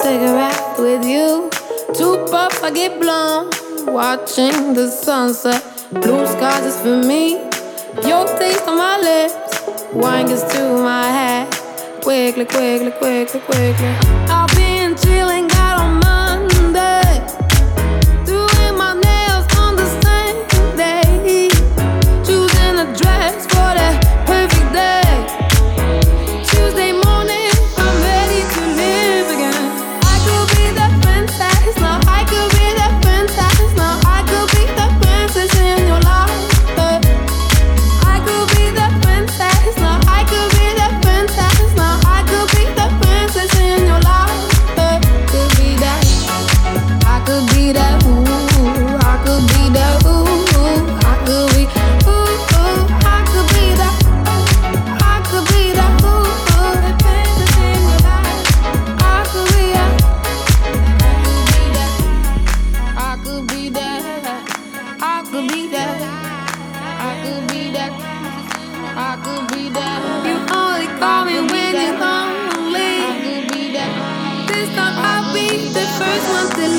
cigarette with you. Two puff, I get blown. Watching the sunset. Blue skies is for me. Your taste on my lips. Wine gets to my head. Quickly, quickly, quickly, quickly. I've been chilling out on Monday. Doing my nails on the same day. Choosing a dress for the perfect day. Tuesday morning, I'm ready to live again. I could be the princess, no, I could be the princess, no, I could be the princess in your life. I could be the princess, no, I could be the princess, no, I could be the princess in your life. Could be that, I could be that, ooh, I could be that, ooh, I could be, ooh, I could be that, I could be that, ooh, the princess in your life. I could be that, I could be that, I could be that, I could be that, I could be that. You only call me when you're lonely. I could be that. This time I'll be the first one to